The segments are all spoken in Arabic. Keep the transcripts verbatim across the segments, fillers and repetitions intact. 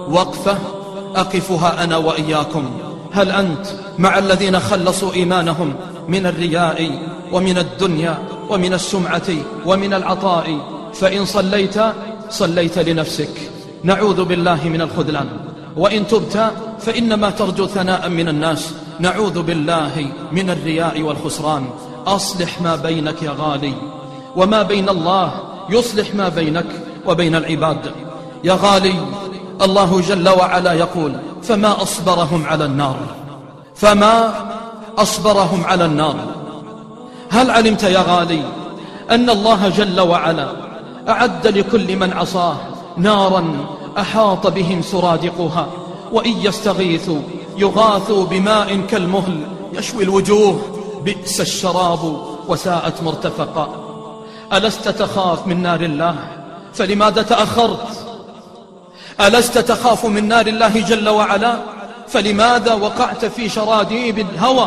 وقفة أقفها أنا وإياكم. هل أنت مع الذين خلصوا إيمانهم من الرياء ومن الدنيا ومن السمعة ومن العطاء؟ فإن صليت صليت لنفسك، نعوذ بالله من الخذلان، وإن تبت فإنما ترجو ثناء من الناس، نعوذ بالله من الرياء والخسران. أصلح ما بينك يا غالي، وما بين الله يصلح ما بينك وبين العباد. يا غالي، الله جل وعلا يقول: فما أصبرهم على النار، فما أصبرهم على النار. هل علمت يا غالي أن الله جل وعلا أعد لكل من عصاه نارا أحاط بهم سرادقها، وإن يستغيثوا يغاثوا بماء كالمهل يشوي الوجوه، بئس الشراب وساءت مرتفقا. ألست تخاف من نار الله؟ فلماذا تأخرت؟ ألست تخاف من نار الله جل وعلا؟ فلماذا وقعت في شراديب الهوى؟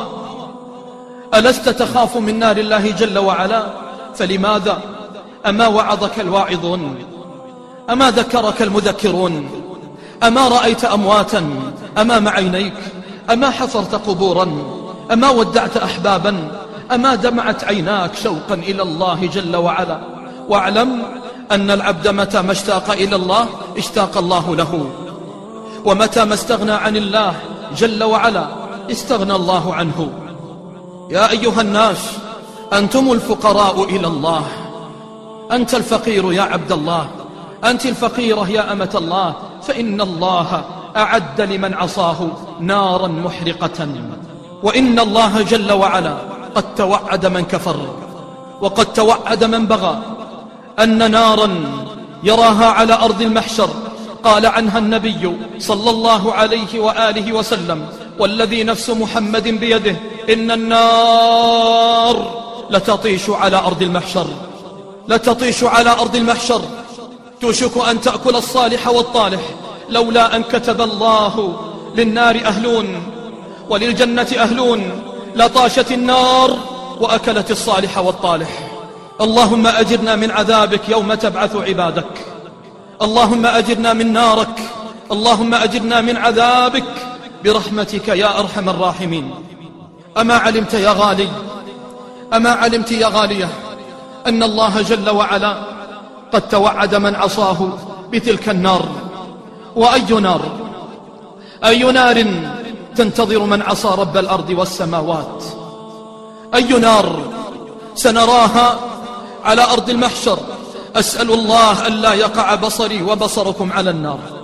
ألست تخاف من نار الله جل وعلا؟ فلماذا؟ أما وعظك الواعظون؟ أما ذكرك المذكرون؟ أما رأيت أمواتا أمام عينيك؟ أما حفرت قبورا؟ أما ودعت أحبابا؟ أما دمعت عيناك شوقا إلى الله جل وعلا؟ واعلم أن العبد متى ما اشتاق إلى الله اشتاق الله له، ومتى ما استغنى عن الله جل وعلا استغنى الله عنه. يا أيها الناس، أنتم الفقراء إلى الله. أنت الفقير يا عبد الله، أنت الفقيرة يا أمة الله، فإن الله أعد لمن عصاه نارا محرقة. وإن الله جل وعلا قد توعد من كفر، وقد توعد من بغى، أن نارا يراها على أرض المحشر قال عنها النبي صلى الله عليه وآله وسلم: والذي نفس محمد بيده إن النار لتطيش على أرض المحشر، لتطيش على أرض المحشر، توشك أن تأكل الصالح والطالح، لولا أن كتب الله للنار أهلون وللجنة أهلون لطاشت النار وأكلت الصالح والطالح. اللهم أجرنا من عذابك يوم تبعث عبادك، اللهم أجرنا من نارك، اللهم أجرنا من عذابك برحمتك يا أرحم الراحمين. أما علمت يا غالي، أما علمت يا غالية أن الله جل وعلا قد توعد من عصاه بتلك النار؟ وأي نار؟ أي نار تنتظر من عصى رب الأرض والسماوات؟ أي نار سنراها على أرض المحشر؟ أسأل الله أن لا يقع بصري وبصركم على النار.